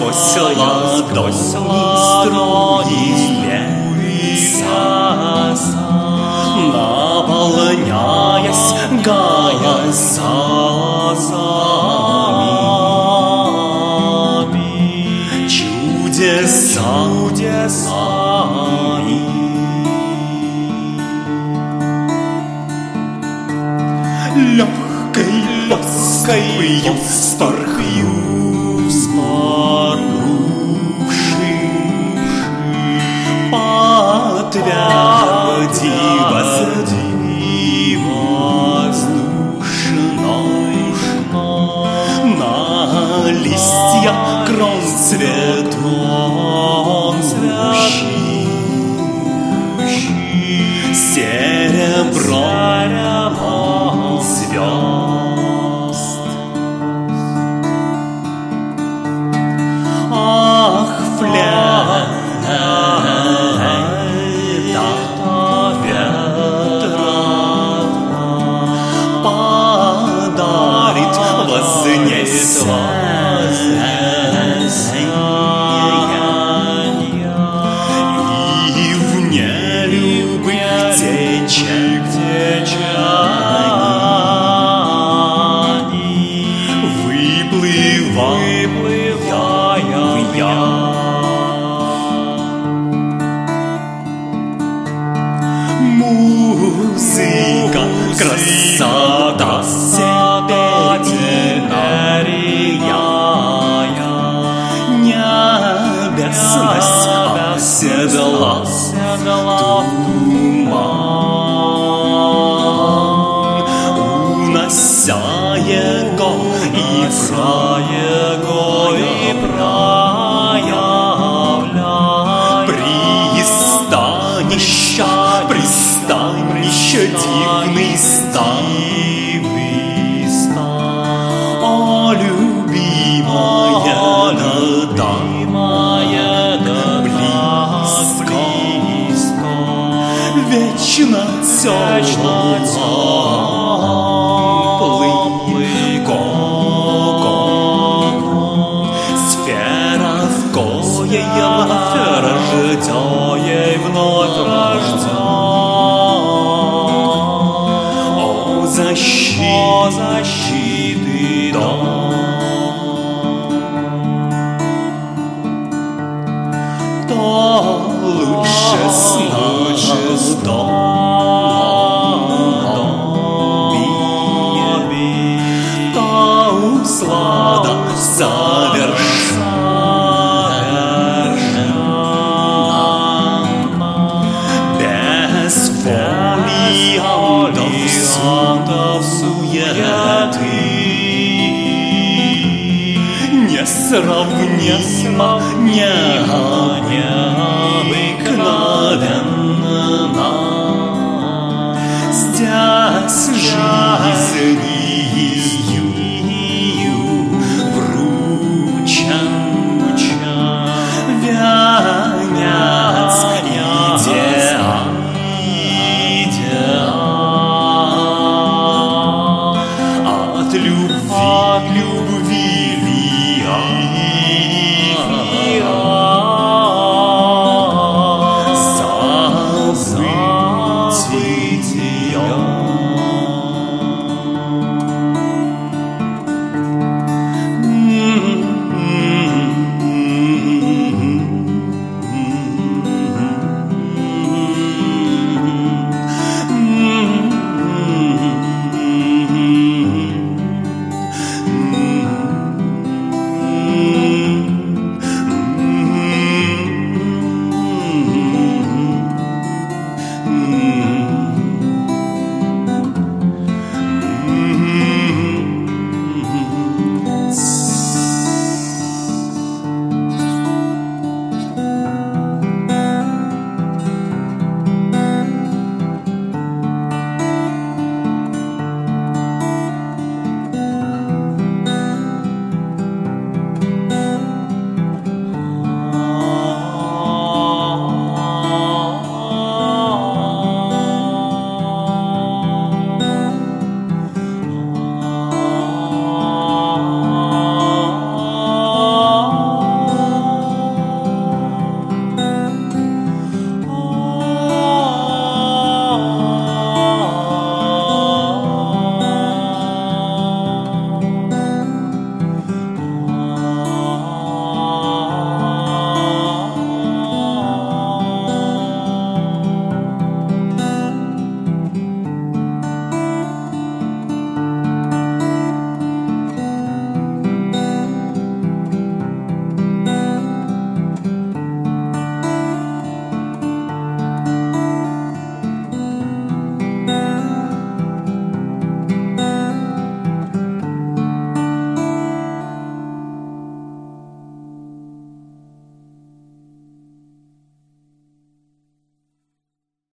сквозь ладони леса, наполняясь голосами, чудесами. Легкой лаской вспорхнувши отряди воздушной на листья крон цветом серебром звезд. Ах, флейта ветра подарит вознесение, и в нелюбых течений выплывая музыка, красота северная, небесность оседла туман, унося его и проявляя пристанище дивный стан. О, любимая, близко, вечно теплый кокон, сфера, в коей вновь рожден. О, защиты дом, то лучше то услада совершенна, без фолиантов суеты, несравнимо, необыкновенно. Здесь жизнью вручен венец идеал от любви